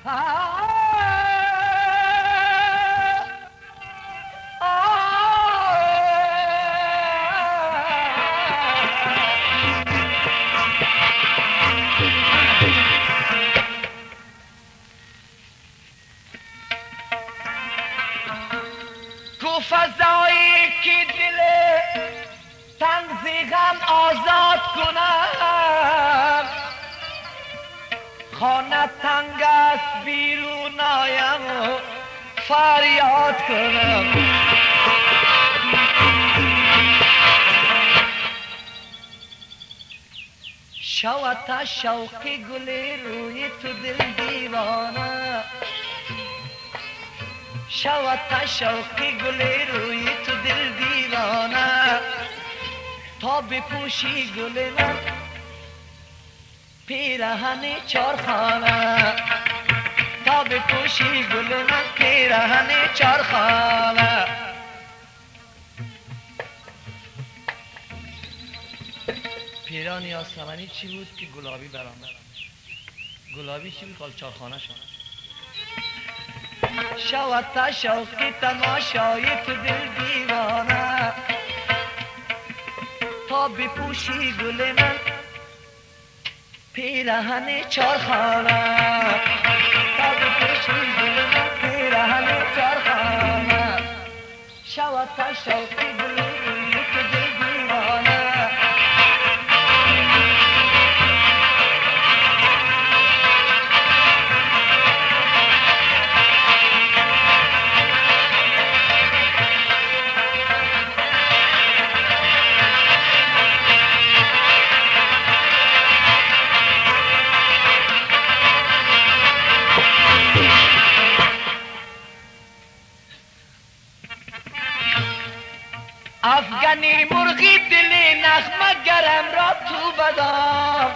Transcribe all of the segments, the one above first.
فضایی که دل تنگ غم آزاد کنم، خانه تنگ است بیرون آیم و فریاد کنم. شود شوق گل روی تو دل دیوانه، شود شوق گل روی تو دل دیوانه، تا بپوشی گل من پیرهن چارخانه، تا بپوشی گل من پیرهن چارخانه. پیران یاسمنی چی بود که گلابی برآمد؟ گلابی چی بود؟ کال چارخانه شد. شود شوق تماشای تو دل دیوانه، تا بپوشی گل من پیرهن چارخانه، تا بپوشی گل من پیرهن چارخانه. شود شوق گل روی تو دل دیوانه. افغانی مرغی دل نغمه گرم را تو بدم،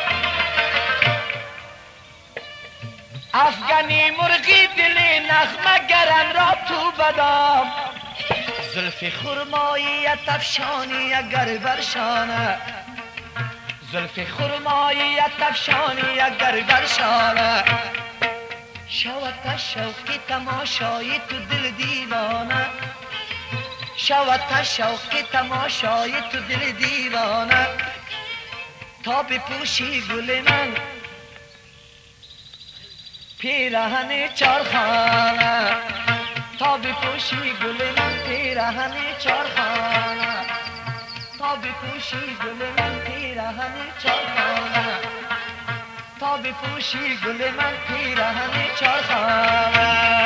افغانی مرغی دل نغمه گرم را تو بدم. زلف خرماییت افشانی اگر برشانه، زلف خرماییت افشانی اگر برشانه. شود شوق تماشای تو دل دیوانه، شود شوق تماشای تو دل دیوانه، تا بپوشی گل من پیرهن چارخانه، تا بپوشی گل من پیرهن چارخانه، تا بپوشی گل من پیرهن چارخانه، تا بپوشی گل من پیرهن چارخانه.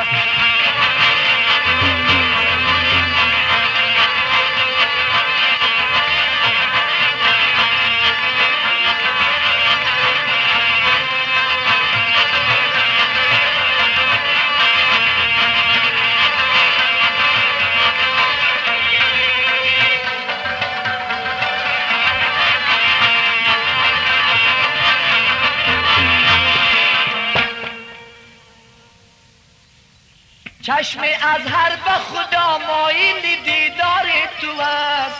چشم ازهر به خدا مایل دیدار تو است،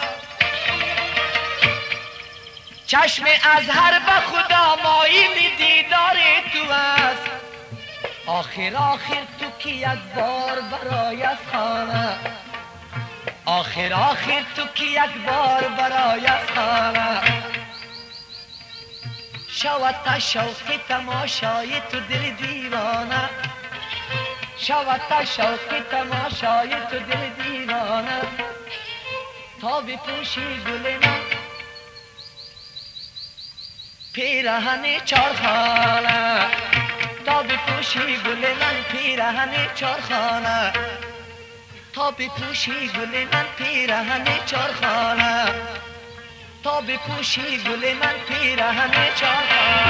چشم ازهر به خدا مایل دیدار تو است. آخر تو که یک بار برایت خانه، آخر تو که یک بار برایت خانه. شود شوق تماشای تو دل دیوانه، شود شوق تماشای تو دل دیوانه، تا بپوشی گل من پیرهن چارخانه، تا بپوشی گل من پیرهن چارخانه، تا بپوشی گل من پیرهن چارخانه، تا بپوشی گل من پیرهن چارخانه.